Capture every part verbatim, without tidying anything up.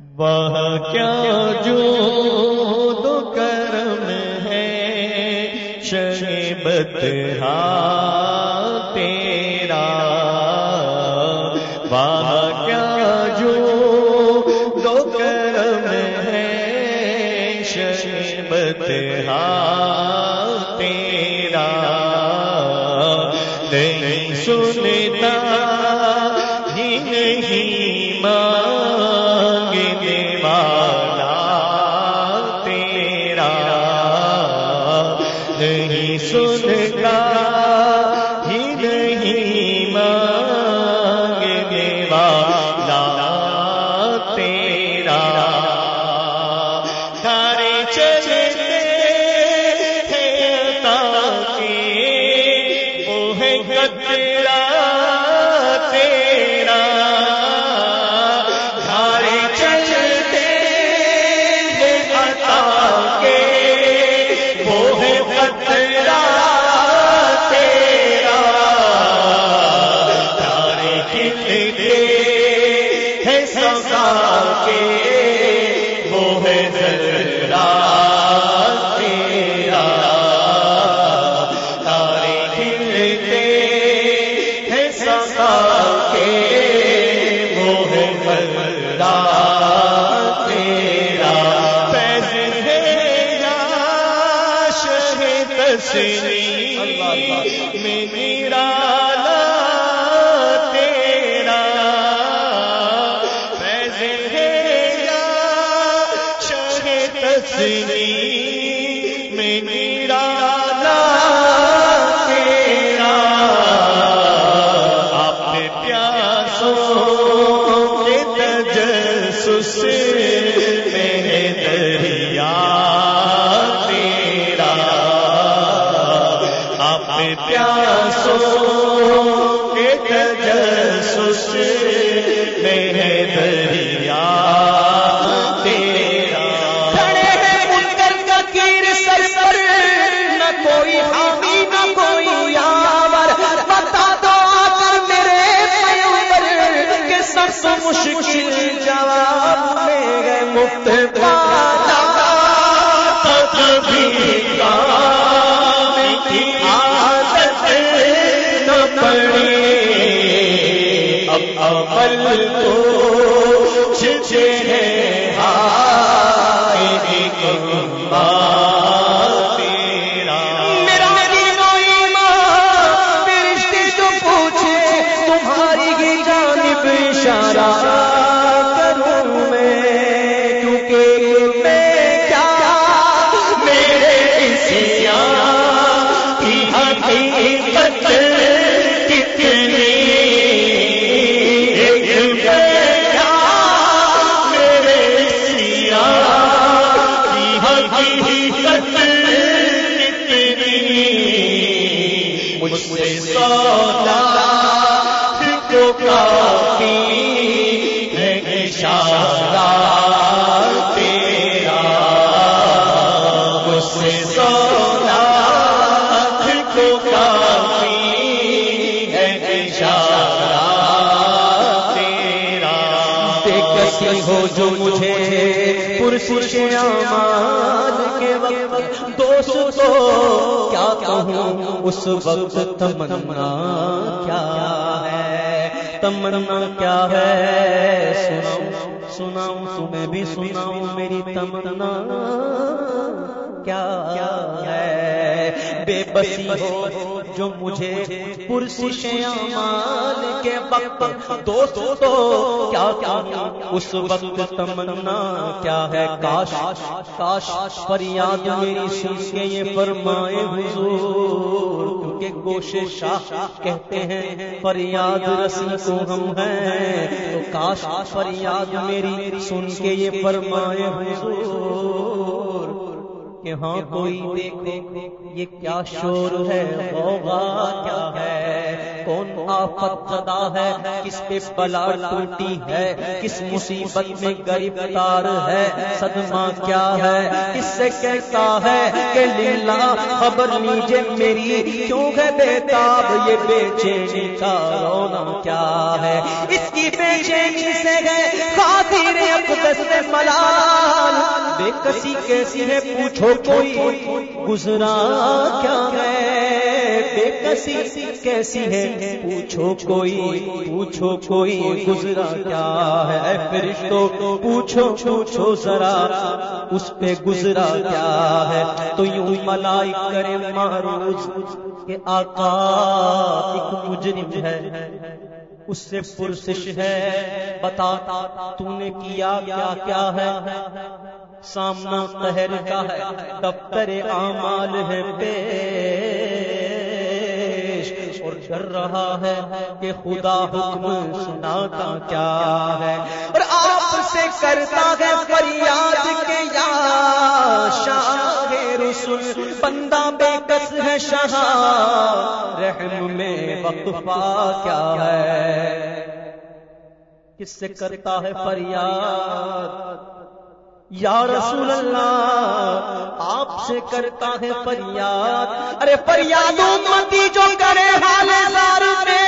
وہاں کیا جود و کرم ہے شہبت ہاں تیرا، وہاں کیا جود و کرم ہے شہبت ہاں تیرا، نہیں سنتا ہی نہیں مانگنے والا تیرا، نہیں سنتا ہی نہیں مانگنے والا تیرا، تارے چلتے ہیں عطا کے وہ ہے قطرہ تیرا، تارے چلتے ہیں عطا کے وہ ہے قطرہ تیرا، تارے کھلتے ہیں سزا کے وہ ہے ذرہ تیرا، تارے کھلتے ہیں سزا کے وہ ہے ذرہ تیرا، فیض ہے یا شہ تسلیم میں نرالا تیرا، فیض ہے یا شہ تسلیم میں نرالا تیرا، آپ نے پیاسوں کے تجسس میں ہے دریا تیرا، آپ نے پیاسوں کے تجسس میں ہے دریا تیرا، کھڑے ہیں منکر نکیر سر پر، نہ کوئی حامی نہ کوئی یاور، بتا دو آ کر میرے پیغمبر کہ سب سے مشکل جواب میں ہے مفت پالا، کبھی کام کی عادت نہ پڑی، اب عمل کو چھچے ہے ہائے نکما تیرا، میرا دین و ایمان فرشتے جو پوچھے تمہاری ہی جانب اشارہ کروں میں، کیونکہ میں کیا میرے عصیان کی حقیقت کتنی، ایک میں کیا میرے عصیان کی حقیقت کتنی، مجھ سے سودا کو کافی ہے اشارہ تیرا، مجھ سے سودا کو کافی ہے اشارہ تیرا، بے کسی ہو جو مجھے پرسش اعمال کے وقت دوست کو کیا کہوں اس وقت تمنا کیا ہے، تمنا کیا ہے، سناؤں سناؤں تمہیں بھی سناؤں میری تمنا کیا ہے، بے بسی ہو جو مجھے پرسش اعمال کے وقت دوست تو کیا کہوں اس وقت تمنا کیا ہے، کاش کاش فریاد میری سن کے یہ فرمائے حضور، کیونکہ گوش شاہ کہتے ہیں فریاد رسی کو ہم ہیں، تو کاش فریاد میری سن کے یہ فرمائے حضور کہ ہاں کوئی دیکھو یہ کیا شور ہے، غوغا کیا ہے، کون آفت زدہ ہے، کس پہ بلا ٹوٹی ہے، کس مصیبت میں گرفتار ہے، صدمہ کیا ہے، کس سے کہتا ہے کہ للہ خبر لیجیے میری، کیوں ہے بےتاب یہ بے چینی کا رونا کیا ہے، اس کی بے چینی سے ہے خاطر اقدس کسی کیسی ہے پوچھو کوئی گزرا کیا ہے، بے کسی کیسی ہے پوچھو کوئی پوچھو کوئی گزرا کیا ہے، اے فرشتوں پوچھو پوچھو ذرا اس پہ گزرا کیا ہے۔ تو یوں ملائک کرے معروض کہ آقا ایک مجرم ہے، اس سے پرسش ہے بتا تو نے کیا کیا کیا ہے، سامنا قہر کا ہے دفتر اعمال ہے پیش، اور کر رہا ہے کہ خدا حکم سناتا کیا ہے، اور آپ سے کرتا ہے فریاد کہ یا شاہ رسول بندہ بے کس ہے شاہ رحم میں وقفہ کیا ہے، کس سے کرتا ہے فریاد یا رسول اللہ، آپ سے کرتا ہے فریاد، ارے فریاد امتی جو کرے حال زار میں،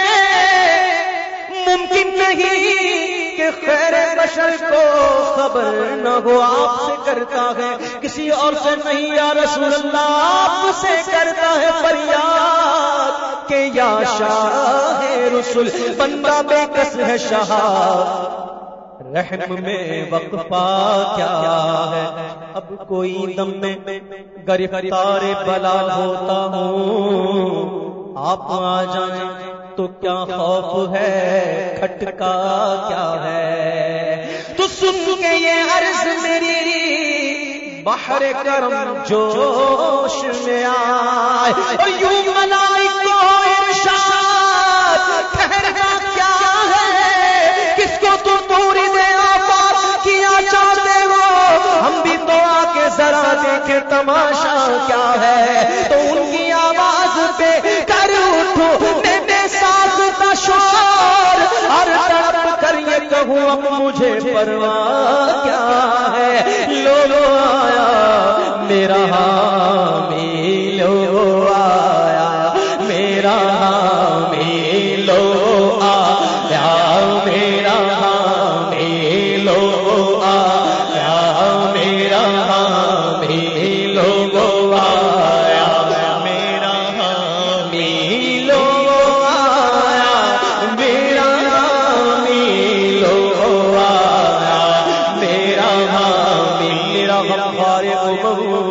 ممکن نہیں کہ خیر بشر کو خبر نہ ہو، آپ سے کرتا ہے کسی اور سے نہیں، یا رسول اللہ آپ سے کرتا ہے فریاد کہ یا شاہ رسول بندہ بے کس ہے شاہ رحم میں وقفہ کیا ہے، اب کوئی دم میں گرفتار بلا ہوتا ہوں، آپ آ جائیں تو کیا خوف ہے، کھٹکا کیا ہے، تو سن کے یہ عرض میری بحر کرم جوش میں آئے، اور یوں ملائک کو ارشاد کہنا کیا ہے، کس کو تم پوری دے آباد کیا چاہتے ہو، ہم بھی تو آ کے ذرا دیکھیں تماشا کیا ہے، تو ان کی آواز پہ کر اٹھو میں بے ساز کا شور، اور تڑپ کر یہ کہوں اب مجھے پرواہ کیا ہے، لو لو آیا میرا حامی، لو آیا میرا حامی، لو آیا میرا حامی، لو آیا میرا حامی، لو آیا میرا حامی، لو آیا میرا حامی، لو آیا میرا حامی، میرا غفار امم،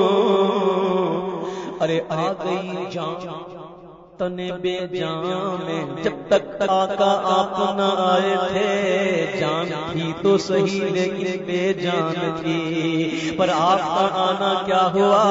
ارے آ گئی جان تنے بے جان میں، جب تک آقا آپ نہ آئے تھے جان تھی تو صحیح لیکن بے جان تھی، پر آپ کا آنا کیا ہوا،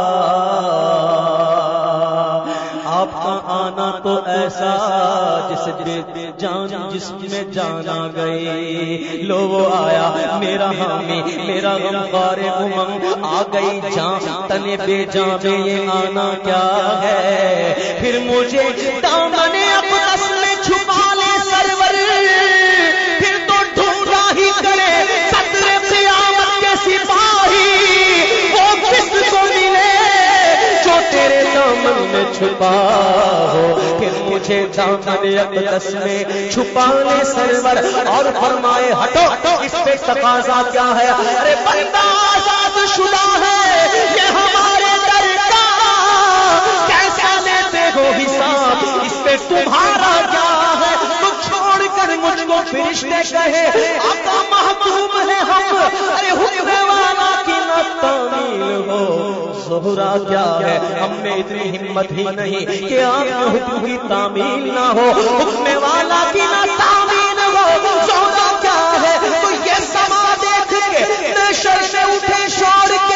آپ کا آنا تو ایسا جس بے جان جس میں جان آ گئی، لو وہ آیا میرا حامی میرا غمخوار امم، آ گئی جان تنے بے جان میں، یہ آنا کیا ہے، پھر مجھے دامن اقدس میں چھپا لے سرور، پھر تو ڈھونڈا ہی کرے صدر قیامت کے سپاہی، وہ کس کو ملے جو تیرے دامن میں چھپا ہو، پھر مجھے دامن اقدس میں چھپا لے سرور، اور فرمائے ہٹو اس پہ تقاضا کیا ہے، ارے بندہ آزاد شدہ ہے یہ ہمارے در کا، کیسا لیتے ہو حساب اس پہ تمہارا کیا ہے، تو چھوڑ کر مجھ کو فرشتے کہے آقا محکوم ہے ہم، ارے حکم والا کی نہ تعمیل ہو، زہرا کیا ہے، ہم میں اتنی ہمت ہی نہیں کہ آپ کے حکم کی تعمیل نہ ہو، حکم والا کی نہ تعمیل ہو، زہرا کیا ہے، تو یہ سما دیکھ کے نشر سے اٹھے شور کے،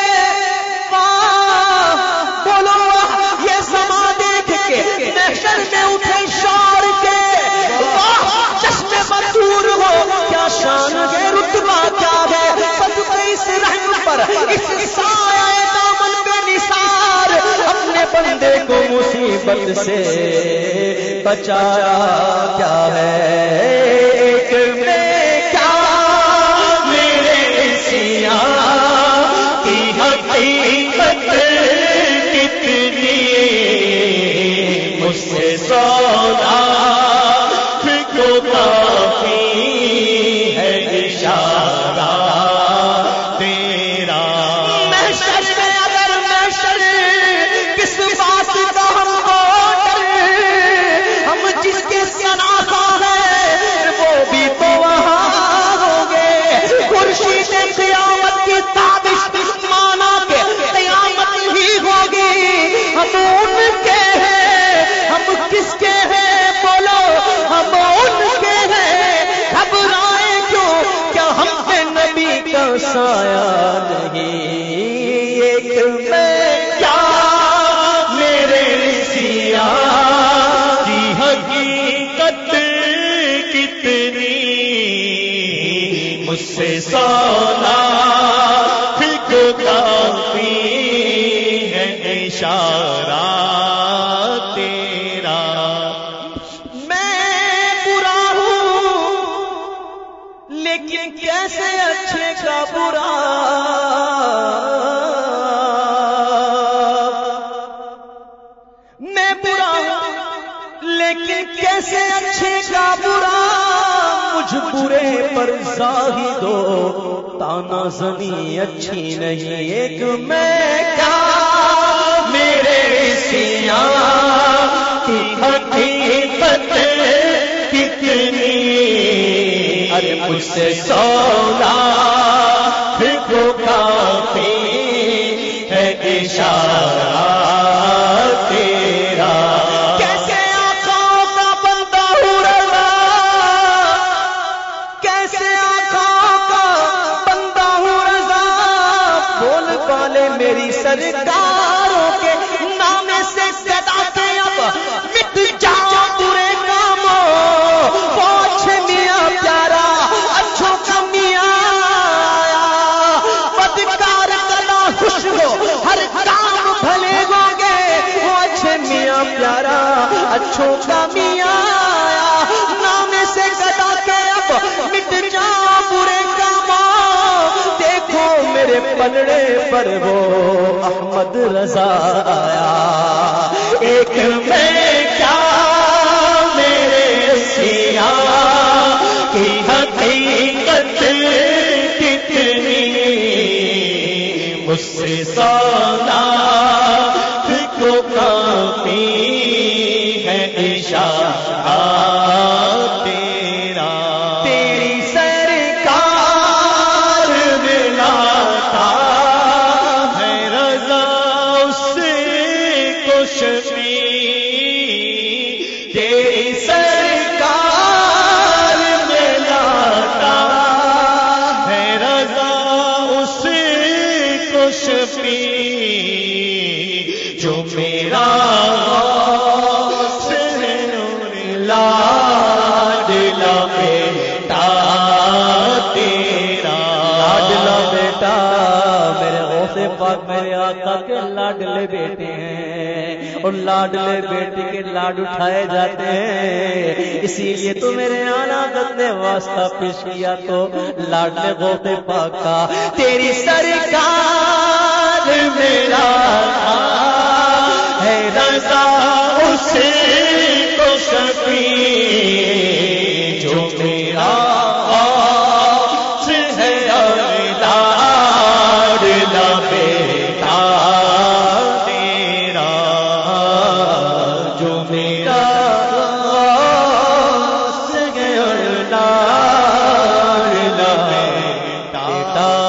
بولو یہ سما دیکھ کے محشر میں اٹھے شور کے، چشم بدور ہو کیا شان ہے، رتبہ کیا ہے، صدقے اس رحم پر اس سایہ دامن پہ نثار، اپنے بندے کو مصیبت سے بچایا کیا ہے، ایک میں کیا میرے سیاہ کی حقیقت کتنی، مجھ سے سودا کو کافی ہے اشارہ تیرا سایہ نہیں، ایک میں کیا میرے سیاہ کی حقیقت کتنی مجھ سے سونا کو کافی ہے اشارہ تیرا۔ میں برا ہوں لیکن کیسے اچھے کا برا، میں برا ہوں لیکن کیسے اچھے کا برا، مجھ برے پر زاہد ہو تانا زنی اچھی نہیں، ایک میں کیا میرے سیاہ کی حقیقت کتنی، ارے مجھ سے سونا کو کافی ہے اشارہ تیرا۔ کیسے آنکھوں کا بندہ ہوں رضا، کیسے آنکھوں کا بندہ ہوں رضا، بول بالے میری سرکاروں کے نام سے صدا کے اب مٹ جاؤ برے کاموں، وہ اچھے میاں پیارا اچھوں کا میاں آیا، بدکار کلا خوش ہو ہر کام بھلے ہو گے، وہ اچھے میاں پیارا اچھوں کا میاں آیا، نام سے صدا کے اب مٹ جاؤ برے کاموں، دیکھو میرے پلڑے پر وہ احمد رضا آیا، ایک میں کیا میرے سیاہ کی حقیقت کتنی مجھ سے سونا کو کافی ہے اشارہ تیرا۔ تیری سرکار ملاتا ہے رضا اس کو شفیع، تیری سرکار ملاتا ہے رضا اس کو شفیع، جو میرا غوث ہے لاڈلا بیٹا تیرا۔ لاڈلا بیٹا میرے غوث پاک میرے آقا کے لاڈلے بیٹے ہیں، اور لاڈلے بیٹے کے لاڈ اٹھائے جاتے ہیں، اسی لیے تو میرے آنا نے واسطہ پیش کیا تو لاڈلے غوث پاک کا، تیری سرکار میرا ہے رضا اس کو شفیع، جو میرا غوث ہے لاڈلا بیٹا تیرا، جو میرا غوث ہے لاڈلا بیٹا